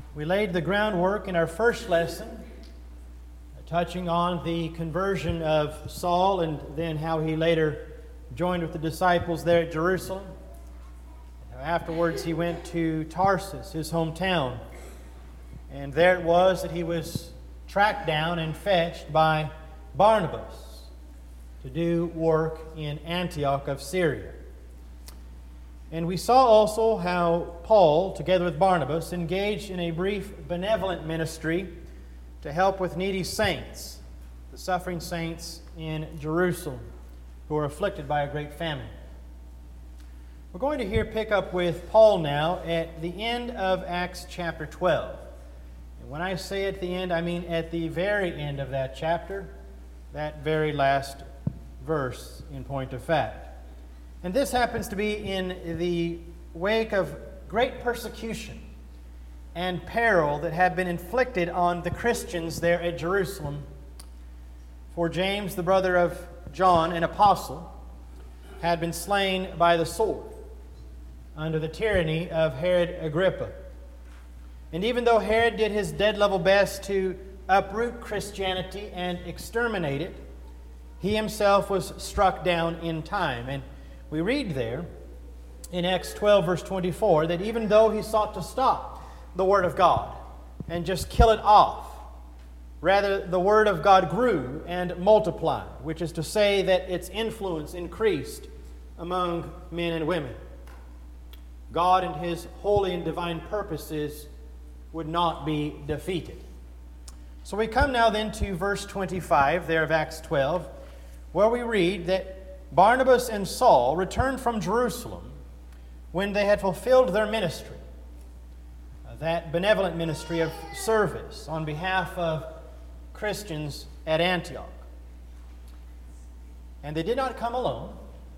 We laid the groundwork in our first lesson, touching on the conversion of Saul and then how he later joined with the disciples there at Jerusalem. Afterwards, he went to Tarsus, his hometown, and there it was that he was tracked down and fetched by Barnabas to do work in Antioch of Syria. And we saw also how Paul, together with Barnabas, engaged in a brief benevolent ministry to help with needy saints, the suffering saints in Jerusalem, who are afflicted by a great famine. We're going to pick up with Paul now at the end of Acts chapter 12. And when I say at the end, I mean at the very end of that chapter, that very last verse in point of fact. And this happens to be in the wake of great persecution and peril that had been inflicted on the Christians there at Jerusalem. For James, the brother of John, an apostle, had been slain by the sword under the tyranny of Herod Agrippa. And even though Herod did his dead-level best to uproot Christianity and exterminate it, he himself was struck down in time. And we read there in Acts 12, verse 24, that even though he sought to stop the Word of God and just kill it off, rather the Word of God grew and multiplied, which is to say that its influence increased among men and women. God and His holy and divine purposes would not be defeated. So we come now then to verse 25 there of Acts 12, where we read that Barnabas and Saul returned from Jerusalem when they had fulfilled their ministry, that benevolent ministry of service on behalf of Christians at Antioch. And they did not come alone.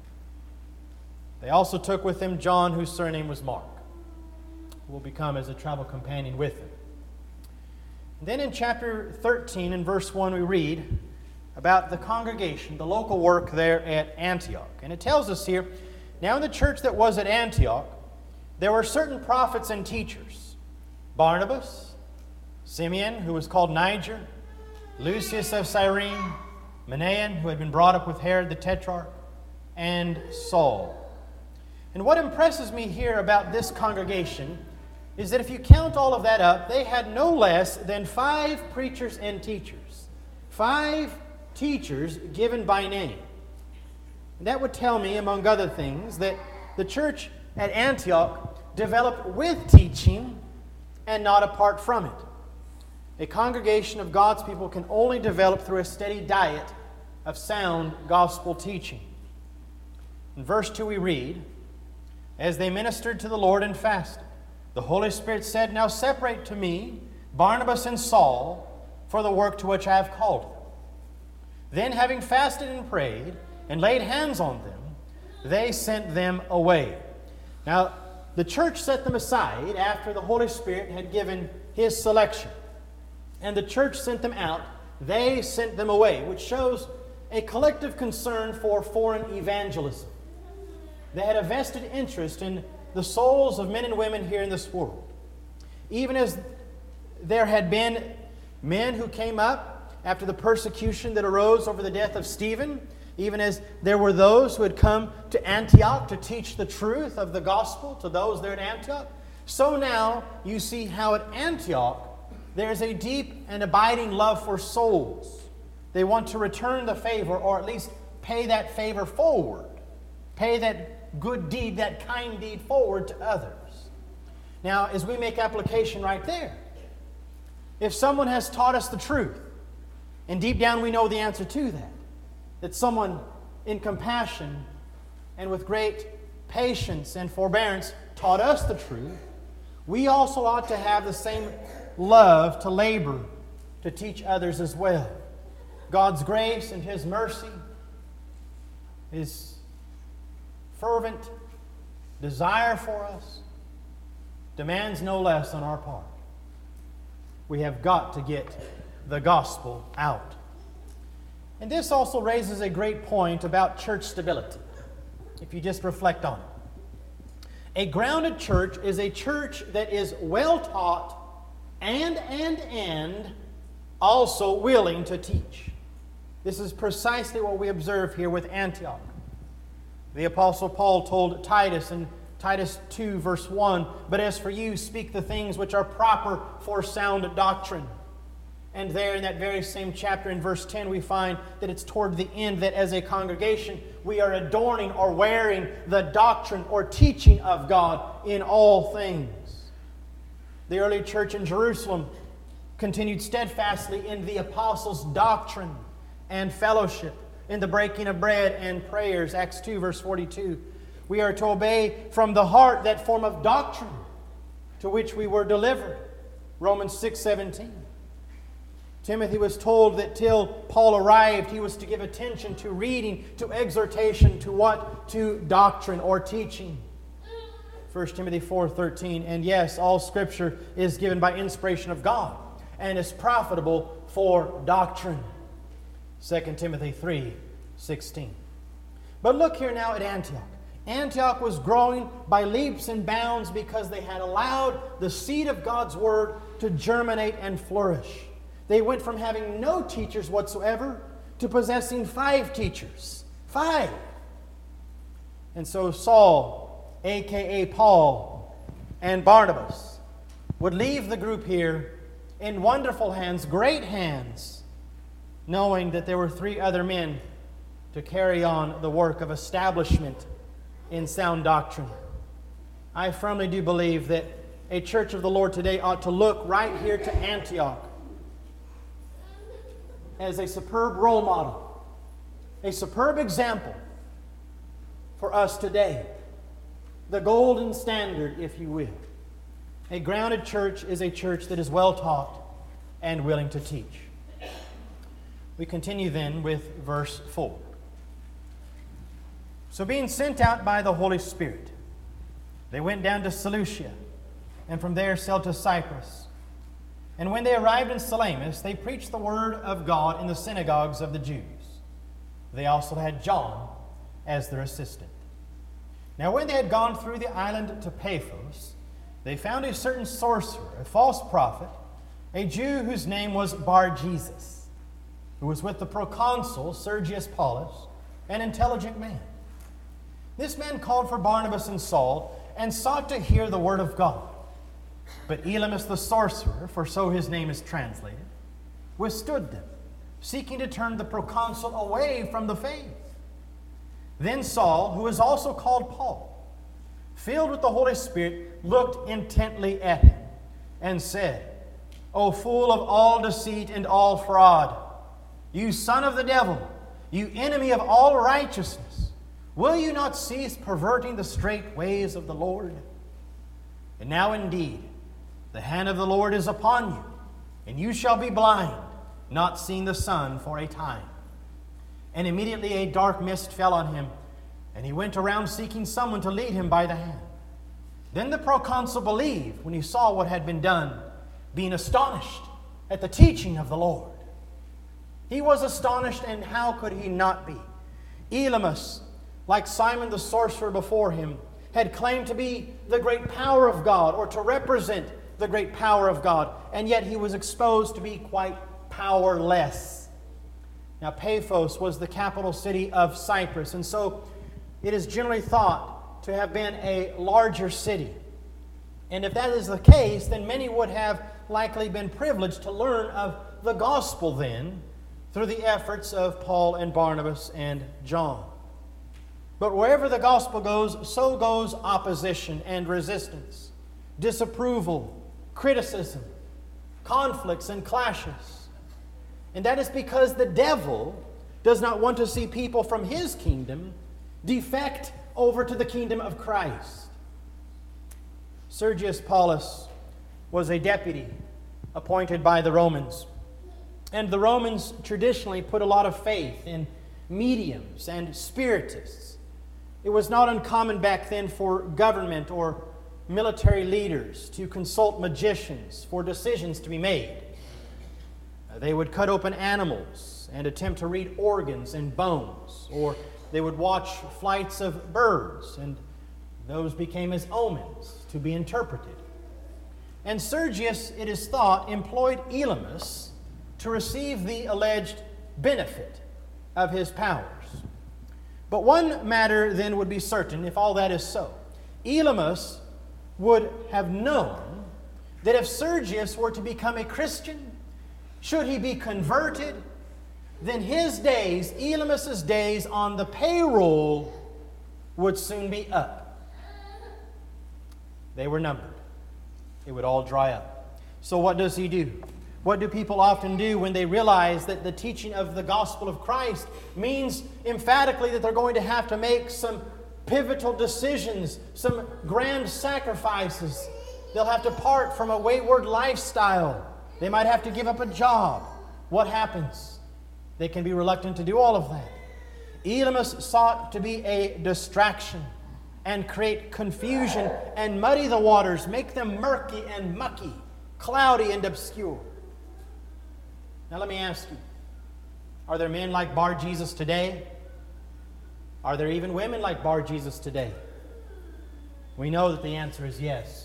They also took with them John, whose surname was Mark, who will become as a travel companion with them. And then in chapter 13 and verse 1 we read about the congregation, the local work there at Antioch. And it tells us here, now in the church that was at Antioch, there were certain prophets and teachers: Barnabas, Simeon, who was called Niger, Lucius of Cyrene, Manaen, who had been brought up with Herod the Tetrarch, and Saul. And what impresses me here about this congregation is that if you count all of that up, they had no less than 5 preachers and teachers. 5 teachers given by name. And that would tell me, among other things, that the church at Antioch developed with teaching and not apart from it. A congregation of God's people can only develop through a steady diet of sound gospel teaching. In verse 2 we read, as they ministered to the Lord and fasted, the Holy Spirit said, now separate to me Barnabas and Saul for the work to which I have called them. Then, having fasted and prayed and laid hands on them, they sent them away. Now, the church set them aside after the Holy Spirit had given His selection. And the church sent them out. They sent them away, which shows a collective concern for foreign evangelism. They had a vested interest in the souls of men and women here in this world. Even as there had been men who came up after the persecution that arose over the death of Stephen, even as there were those who had come to Antioch to teach the truth of the gospel to those there at Antioch, so now you see how at Antioch there is a deep and abiding love for souls. They want to return the favor, or at least pay that favor forward. Pay that good deed, that kind deed forward to others. Now, as we make application right there, if someone has taught us the truth, and deep down we know the answer to that someone in compassion and with great patience and forbearance taught us the truth, we also ought to have the same love to labor to teach others as well. God's grace and His mercy, His fervent desire for us demands no less on our part. We have got to get the gospel out. And this also raises a great point about church stability, if you just reflect on it. A grounded church is a church that is well taught and also willing to teach. This is precisely what we observe here with Antioch. The Apostle Paul told Titus in Titus 2, verse 1, "But as for you, speak the things which are proper for sound doctrine." And there in that very same chapter in verse 10, we find that it's toward the end that as a congregation, we are adorning or wearing the doctrine or teaching of God in all things. The early church in Jerusalem continued steadfastly in the apostles' doctrine and fellowship, in the breaking of bread and prayers. Acts 2, verse 42. We are to obey from the heart that form of doctrine to which we were delivered. Romans 6:17. Timothy was told that till Paul arrived, he was to give attention to reading, to exhortation, to what? To doctrine or teaching. 1 Timothy 4:13. And yes, all Scripture is given by inspiration of God and is profitable for doctrine. 2 Timothy 3:16. But look here now at Antioch. Antioch was growing by leaps and bounds because they had allowed the seed of God's Word to germinate and flourish. They went from having no teachers whatsoever to possessing 5 teachers. 5. And so Saul, a.k.a. Paul, and Barnabas would leave the group here in wonderful hands, great hands, knowing that there were 3 other men to carry on the work of establishment in sound doctrine. I firmly do believe that a church of the Lord today ought to look right here to Antioch as a superb role model, a superb example for us today. The golden standard, if you will. A grounded church is a church that is well taught and willing to teach. We continue then with verse 4. So being sent out by the Holy Spirit, they went down to Seleucia, and from there sailed to Cyprus. And when they arrived in Salamis, they preached the word of God in the synagogues of the Jews. They also had John as their assistant. Now when they had gone through the island to Paphos, they found a certain sorcerer, a false prophet, a Jew whose name was Bar-Jesus, who was with the proconsul Sergius Paulus, an intelligent man. This man called for Barnabas and Saul and sought to hear the word of God. But Elymas the sorcerer, for so his name is translated, withstood them, seeking to turn the proconsul away from the faith. Then Saul, who is also called Paul, filled with the Holy Spirit, looked intently at him and said, "O full of all deceit and all fraud, you son of the devil, you enemy of all righteousness, will you not cease perverting the straight ways of the Lord? And now indeed, the hand of the Lord is upon you, and you shall be blind, not seeing the sun for a time." And immediately a dark mist fell on him, and he went around seeking someone to lead him by the hand. Then the proconsul believed when he saw what had been done, being astonished at the teaching of the Lord. He was astonished, and how could he not be? Elymas, like Simon the sorcerer before him, had claimed to be the great power of God, or to represent the great power of God, and yet he was exposed to be quite powerless. Now Paphos was the capital city of Cyprus, and so it is generally thought to have been a larger city. And if that is the case, then many would have likely been privileged to learn of the gospel then through the efforts of Paul and Barnabas and John. But wherever the gospel goes, so goes opposition and resistance, disapproval, criticism, conflicts, and clashes. And that is because the devil does not want to see people from his kingdom defect over to the kingdom of Christ. Sergius Paulus was a deputy appointed by the Romans. And the Romans traditionally put a lot of faith in mediums and spiritists. It was not uncommon back then for government or military leaders to consult magicians for decisions to be made. They would cut open animals and attempt to read organs and bones, or they would watch flights of birds, and those became as omens to be interpreted. And Sergius, it is thought, employed Elymas to receive the alleged benefit of his powers. But one matter then would be certain, if all that is so. Elymas would have known that if Sergius were to become a Christian, should he be converted, then his days, Elymas' days on the payroll, would soon be up. They were numbered. It would all dry up. So what does he do? What do people often do when they realize that the teaching of the gospel of Christ means emphatically that they're going to have to make some pivotal decisions, some grand sacrifices? They'll have to part from a wayward lifestyle. They might have to give up a job. What happens? They can be reluctant to do all of that. Elymas sought to be a distraction and create confusion and muddy the waters, make them murky and mucky, cloudy and obscure. Now let me ask you, are there men like Bar-Jesus today? Are there even women like Bar-Jesus today? We know that the answer is yes.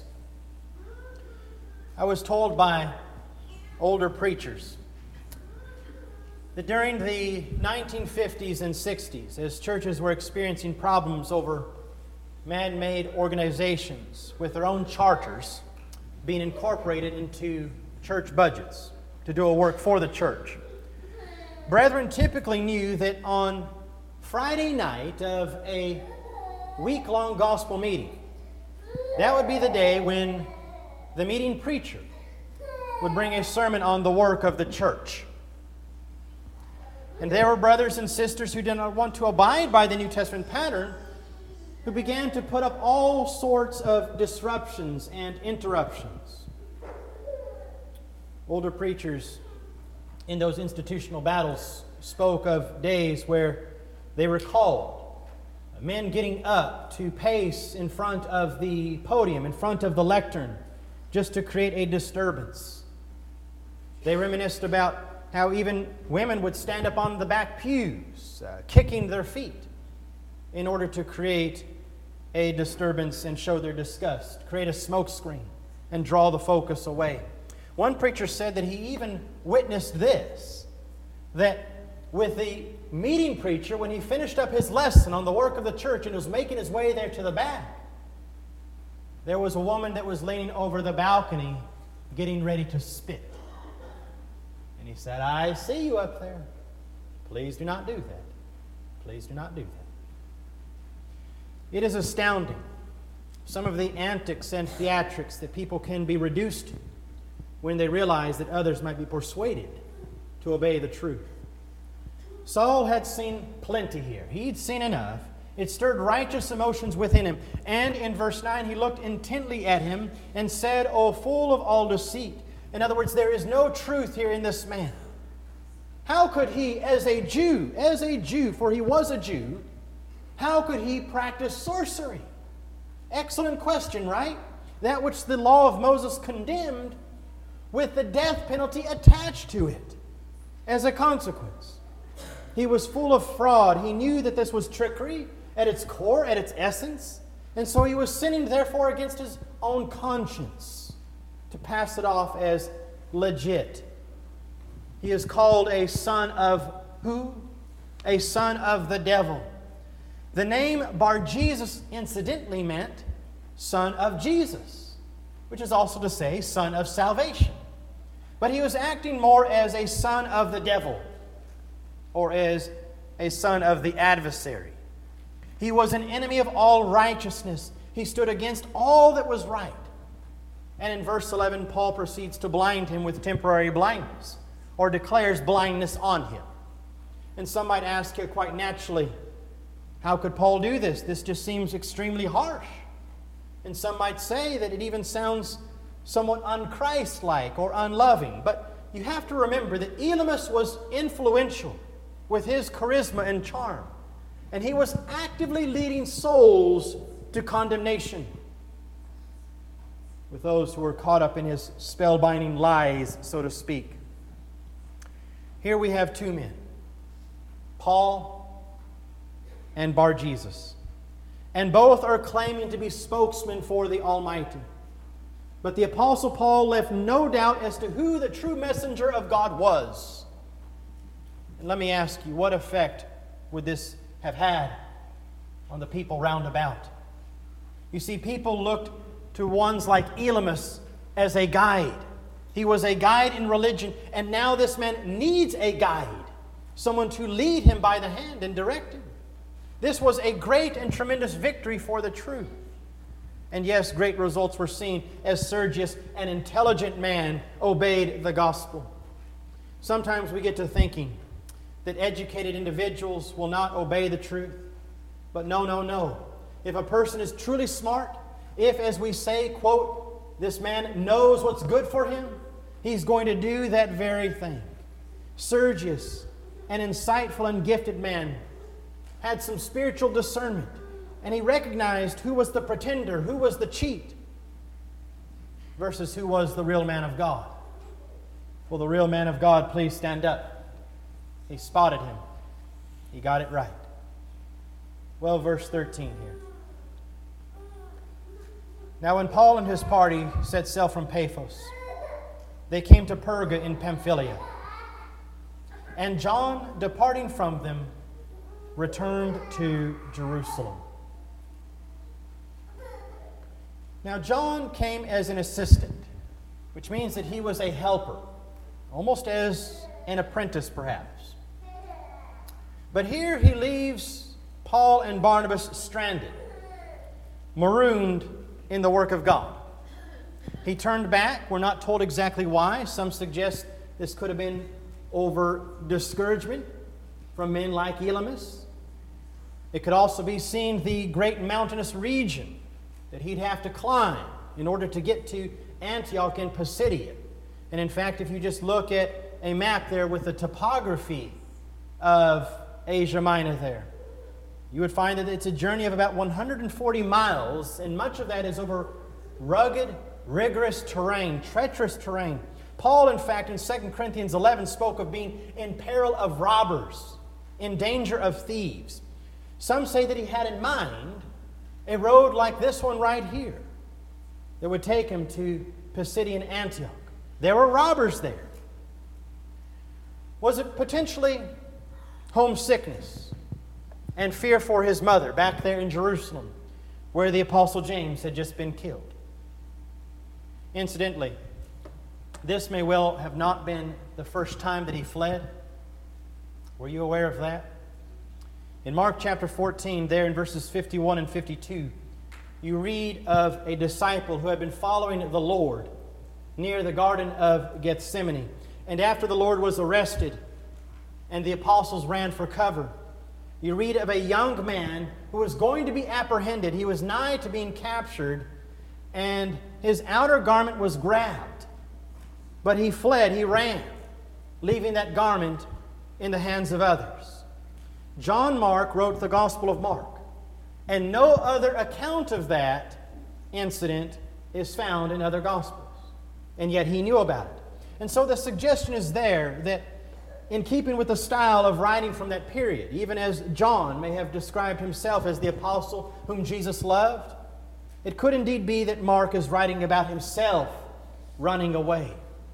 I was told by older preachers that during the 1950s and 60s, as churches were experiencing problems over man-made organizations with their own charters being incorporated into church budgets to do a work for the church, brethren typically knew that on Friday night of a week-long gospel meeting, that would be the day when the meeting preacher would bring a sermon on the work of the church. And there were brothers and sisters who did not want to abide by the New Testament pattern, who began to put up all sorts of disruptions and interruptions. Older preachers in those institutional battles spoke of days where they recalled men getting up to pace in front of the podium, in front of the lectern, just to create a disturbance. They reminisced about how even women would stand up on the back pews, kicking their feet in order to create a disturbance and show their disgust, create a smoke screen and draw the focus away. One preacher said that he even witnessed this, that with the meeting preacher, when he finished up his lesson on the work of the church and was making his way there to the back, there was a woman that was leaning over the balcony getting ready to spit. And he said, "I see you up there. Please do not do that. Please do not do that." It is astounding, some of the antics and theatrics that people can be reduced to when they realize that others might be persuaded to obey the truth. Saul had seen plenty here. He'd seen enough. It stirred righteous emotions within him. And in verse 9, he looked intently at him and said, "O full of all deceit." In other words, there is no truth here in this man. How could he, as a Jew, for he was a Jew, how could he practice sorcery? Excellent question, right? That which the law of Moses condemned, with the death penalty attached to it as a consequence. He was full of fraud. He knew that this was trickery at its core, at its essence. And so he was sinning, therefore, against his own conscience to pass it off as legit. He is called a son of who? A son of the devil. The name Bar-Jesus incidentally meant son of Jesus, which is also to say son of salvation. But he was acting more as a son of the devil, or as a son of the adversary. He was an enemy of all righteousness. He stood against all that was right. And in verse 11, Paul proceeds to blind him with temporary blindness, or declares blindness on him. And some might ask here quite naturally, how could Paul do this? This just seems extremely harsh. And some might say that it even sounds somewhat un-Christ-like or unloving. But you have to remember that Elymas was influential with his charisma and charm. And he was actively leading souls to condemnation with those who were caught up in his spellbinding lies, so to speak. Here we have two men, Paul and Bar-Jesus. And both are claiming to be spokesmen for the Almighty. But the Apostle Paul left no doubt as to who the true messenger of God was. And let me ask you, what effect would this have had on the people round about? You see, people looked to ones like Elymas as a guide. He was a guide in religion, and now this man needs a guide, someone to lead him by the hand and direct him. This was a great and tremendous victory for the truth. And yes, great results were seen as Sergius, an intelligent man, obeyed the gospel. Sometimes we get to thinking that educated individuals will not obey the truth. But no. If a person is truly smart, if, as we say, quote, this man knows what's good for him, he's going to do that very thing. Sergius, an insightful and gifted man, had some spiritual discernment, and he recognized who was the pretender, who was the cheat, versus who was the real man of God. Will the real man of God please stand up? He spotted him. He got it right. Well, verse 13 here. Now when Paul and his party set sail from Paphos, they came to Perga in Pamphylia. And John, departing from them, returned to Jerusalem. Now John came as an assistant, which means that he was a helper, almost as an apprentice perhaps. But here he leaves Paul and Barnabas stranded, marooned in the work of God. He turned back. We're not told exactly why. Some suggest this could have been over discouragement from men like Elymas. It could also be seen the great mountainous region that he'd have to climb in order to get to Antioch in Pisidia. And in fact, if you just look at a map there with the topography of Asia Minor there, you would find that it's a journey of about 140 miles, and much of that is over rugged, rigorous terrain, treacherous terrain. Paul, in fact, in 2 Corinthians 11 spoke of being in peril of robbers, in danger of thieves. Some say that he had in mind a road like this one right here that would take him to Pisidian Antioch. There were robbers there. Was it potentially homesickness and fear for his mother back there in Jerusalem, where the Apostle James had just been killed? Incidentally, this may well have not been the first time that he fled. Were you aware of that? In Mark chapter 14, there in verses 51 and 52, you read of a disciple who had been following the Lord near the Garden of Gethsemane. And after the Lord was arrested and the apostles ran for cover, you read of a young man who was going to be apprehended. He was nigh to being captured, and his outer garment was grabbed. But he fled, he ran, leaving that garment in the hands of others. John Mark wrote the Gospel of Mark, and no other account of that incident is found in other Gospels. And yet he knew about it. And so the suggestion is there that in keeping with the style of writing from that period, even as John may have described himself as the apostle whom Jesus loved, it could indeed be that Mark is writing about himself running away.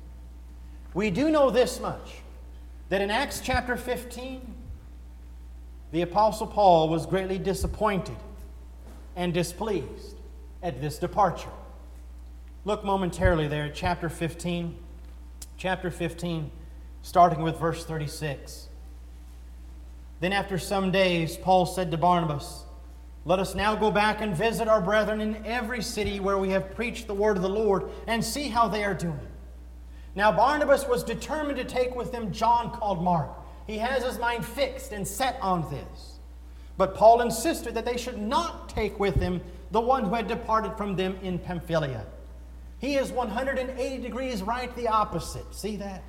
We do know this much, that in Acts chapter 15, the Apostle Paul was greatly disappointed and displeased at this departure. Look momentarily there at chapter 15. Chapter 15, starting with verse 36. Then after some days, Paul said to Barnabas, "Let us now go back and visit our brethren in every city where we have preached the word of the Lord, and see how they are doing." Now Barnabas was determined to take with him John called Mark. He has his mind fixed and set on this. But Paul insisted that they should not take with him the one who had departed from them in Pamphylia. He is 180 degrees right the opposite. See that?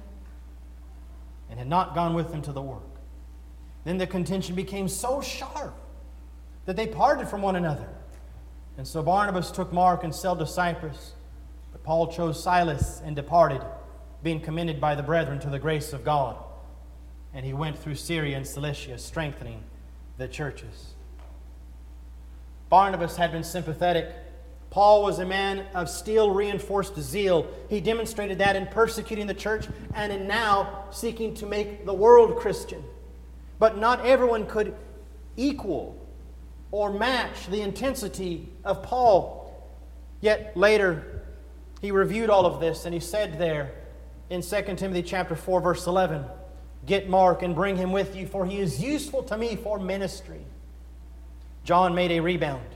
And had not gone with them to the work. Then the contention became so sharp that they parted from one another. And so Barnabas took Mark and sailed to Cyprus. But Paul chose Silas and departed, being commended by the brethren to the grace of God. And he went through Syria and Cilicia, strengthening the churches. Barnabas had been sympathetic. Paul was a man of steel-reinforced zeal. He demonstrated that in persecuting the church and in now seeking to make the world Christian. But not everyone could equal or match the intensity of Paul. Yet later, he reviewed all of this and he said there in 2 Timothy chapter 4, verse 11, "Get Mark and bring him with you, for he is useful to me for ministry." John made a rebound.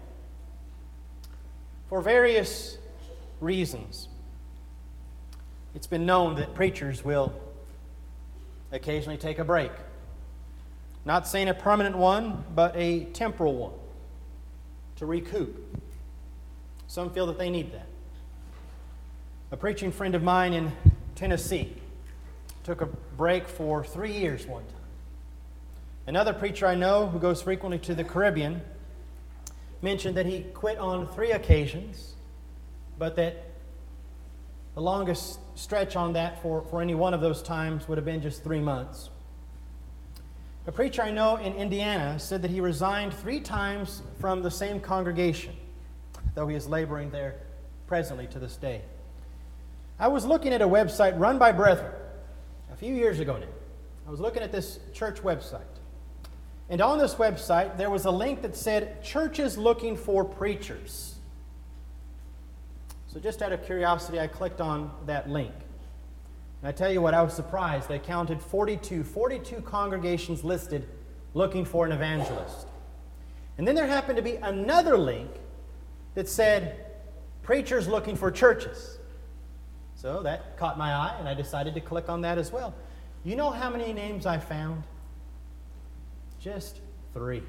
For various reasons, it's been known that preachers will occasionally take a break. Not saying a permanent one, but a temporal one to recoup. Some feel that they need that. A preaching friend of mine in Tennessee took a break for 3 years one time. Another preacher I know who goes frequently to the Caribbean mentioned that he quit on 3 occasions, but that the longest stretch on that for any one of those times would have been just 3 months. A preacher I know in Indiana said that he resigned 3 times from the same congregation, though he is laboring there presently to this day. I was looking at a website run by brethren a few years ago now. I was looking at this church website. And on this website, there was a link that said, "Churches looking for preachers." So just out of curiosity, I clicked on that link. And I tell you what, I was surprised. They counted 42 congregations listed looking for an evangelist. And then there happened to be another link that said, "Preachers looking for churches." So that caught my eye, and I decided to click on that as well. You know how many names I found? Just 3.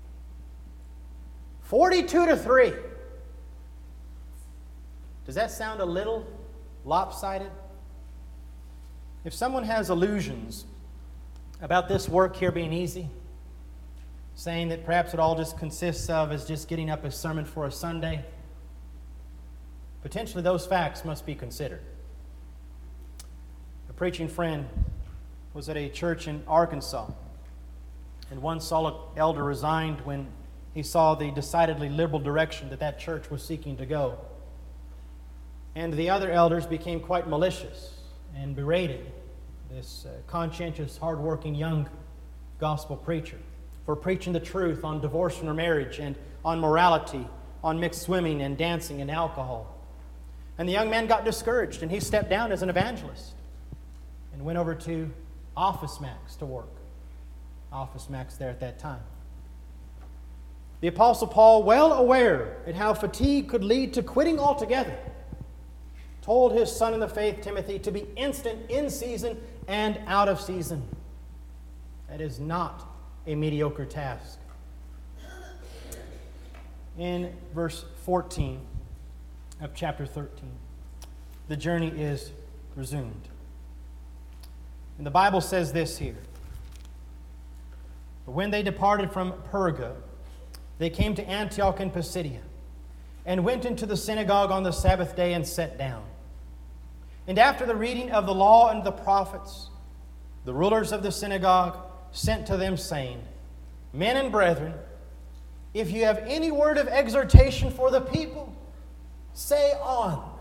42 to 3. Does that sound a little lopsided? If someone has illusions about this work here being easy, saying that perhaps it all just consists of is just getting up a sermon for a Sunday, potentially those facts must be considered. A preaching friend was at a church in Arkansas, and one solid elder resigned when he saw the decidedly liberal direction that church was seeking to go. And the other elders became quite malicious and berated this conscientious, hardworking young gospel preacher for preaching the truth on divorce from marriage and on morality, on mixed swimming and dancing and alcohol. And the young man got discouraged, and he stepped down as an evangelist and went over to Office Max to work. Office Max there at that time. The Apostle Paul, well aware at how fatigue could lead to quitting altogether, told his son in the faith, Timothy, to be instant in season and out of season. That is not a mediocre task. In verse 14 of chapter 13, the journey is resumed. And the Bible says this here. But when they departed from Perga, they came to Antioch in Pisidia, and went into the synagogue on the Sabbath day and sat down. And after the reading of the law and the prophets, the rulers of the synagogue sent to them, saying, "Men and brethren, if you have any word of exhortation for the people, say on."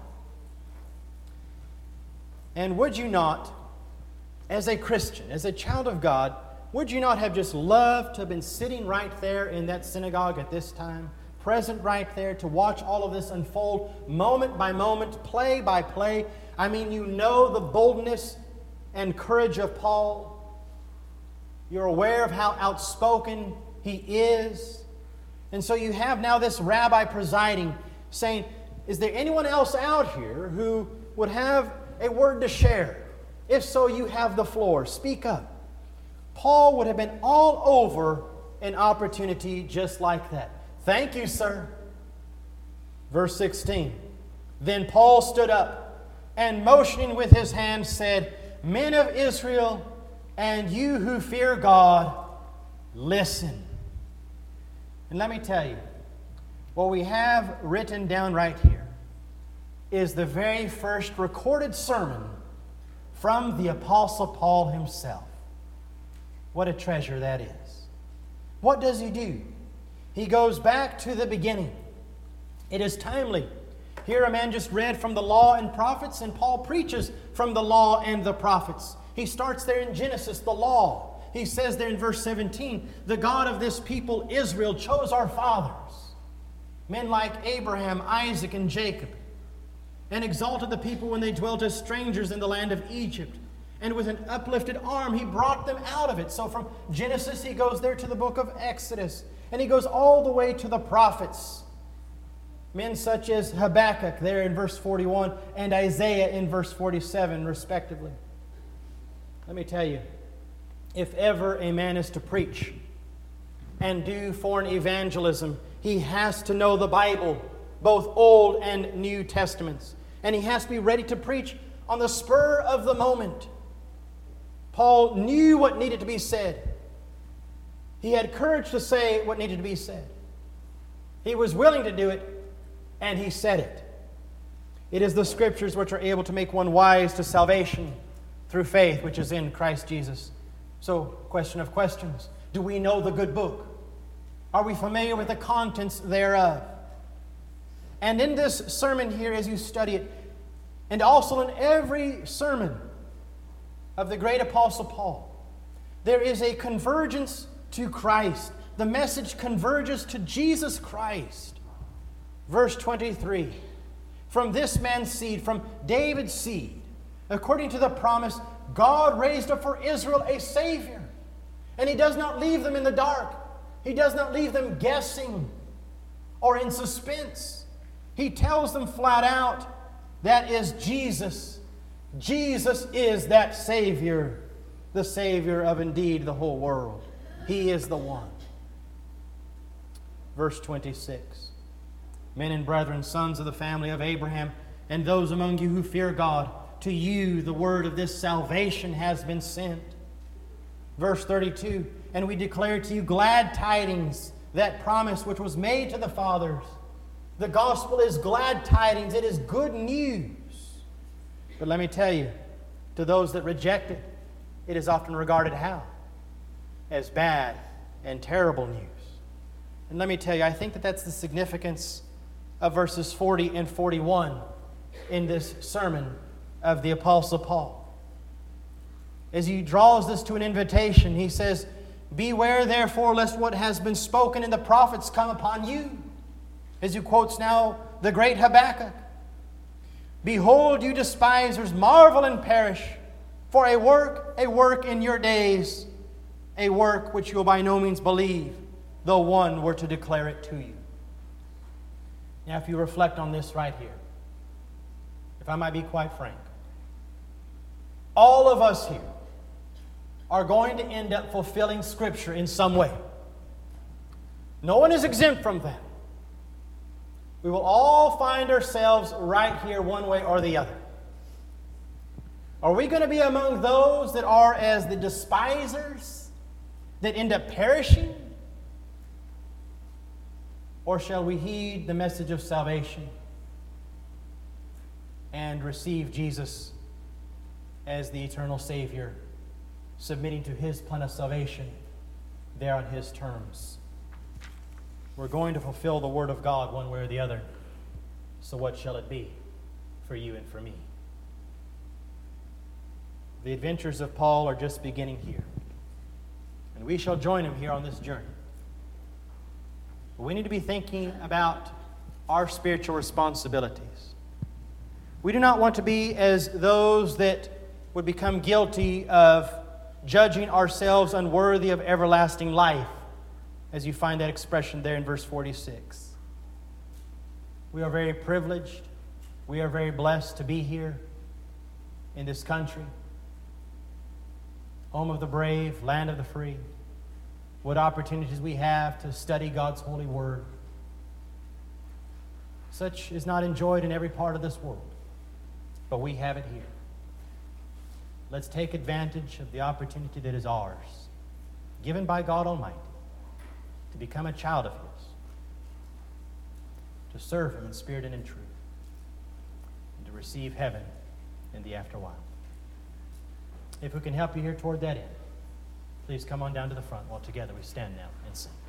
And would you not, as a Christian, as a child of God, would you not have just loved to have been sitting right there in that synagogue at this time, present right there to watch all of this unfold moment by moment, play by play? I mean, you know the boldness and courage of Paul. You're aware of how outspoken he is. And so you have now this rabbi presiding, saying, "Is there anyone else out here who would have a word to share? If so, you have the floor. Speak up." Paul would have been all over an opportunity just like that. "Thank you, sir." Verse 16. Then Paul stood up and motioning with his hand said, "Men of Israel, and you who fear God, listen." And let me tell you, what we have written down right here is the very first recorded sermon from the Apostle Paul himself. What a treasure that is. What does he do? He goes back to the beginning. It is timely Here a man just read from the law and prophets, and Paul preaches from the law and the prophets. He starts there in Genesis, the law. He says there in verse 17, the God of this people, Israel, chose our fathers, men like Abraham, Isaac, and Jacob, and exalted the people when they dwelt as strangers in the land of Egypt. And with an uplifted arm, he brought them out of it. So from Genesis, he goes there to the book of Exodus. And he goes all the way to the prophets. Men such as Habakkuk there in verse 41 and Isaiah in verse 47, respectively. Let me tell you, if ever a man is to preach and do foreign evangelism, he has to know the Bible, both Old and New Testaments. And he has to be ready to preach on the spur of the moment. Paul knew what needed to be said. He had courage to say what needed to be said. He was willing to do it, and he said it. It is the Scriptures which are able to make one wise to salvation through faith, which is in Christ Jesus. So, question of questions. Do we know the good book? Are we familiar with the contents thereof? And in this sermon here, as you study it, and also in every sermon of the great Apostle Paul, there is a convergence to Christ. The message converges to Jesus Christ. Verse 23, from this man's seed, from David's seed, according to the promise, God raised up for Israel a Savior. And He does not leave them in the dark. He does not leave them guessing or in suspense. He tells them flat out, that is Jesus. Jesus is that Savior, the Savior of indeed the whole world. He is the one. Verse 26. Men and brethren, sons of the family of Abraham, and those among you who fear God, to you the word of this salvation has been sent. Verse 32. And we declare to you glad tidings, that promise which was made to the fathers. The gospel is glad tidings. It is good news. But let me tell you, to those that reject it, it is often regarded how? As bad and terrible news. And let me tell you, I think that that's the significance of verses 40 and 41 in this sermon of the Apostle Paul. As he draws this to an invitation, he says, beware therefore lest what has been spoken in the prophets come upon you. As he quotes now the great Habakkuk. Behold, you despisers, marvel and perish, for a work in your days, a work which you will by no means believe, though one were to declare it to you. Now, if you reflect on this right here, if I might be quite frank, all of us here are going to end up fulfilling Scripture in some way. No one is exempt from that. We will all find ourselves right here one way or the other. Are we going to be among those that are as the despisers, that end up perishing? Or shall we heed the message of salvation and receive Jesus as the eternal Savior, submitting to His plan of salvation there on His terms? We're going to fulfill the Word of God one way or the other. So what shall it be for you and for me? The adventures of Paul are just beginning here. And we shall join him here on this journey. But we need to be thinking about our spiritual responsibilities. We do not want to be as those that would become guilty of judging ourselves unworthy of everlasting life, as you find that expression there in verse 46. We are very privileged. We are very blessed to be here in this country, home of the brave, land of the free. What opportunities we have to study God's holy word. Such is not enjoyed in every part of this world, but we have it here. Let's take advantage of the opportunity that is ours, given by God Almighty, to become a child of His, to serve Him in spirit and in truth, and to receive heaven in the afterwhile. If we can help you here toward that end, please come on down to the front while together we stand now and sing.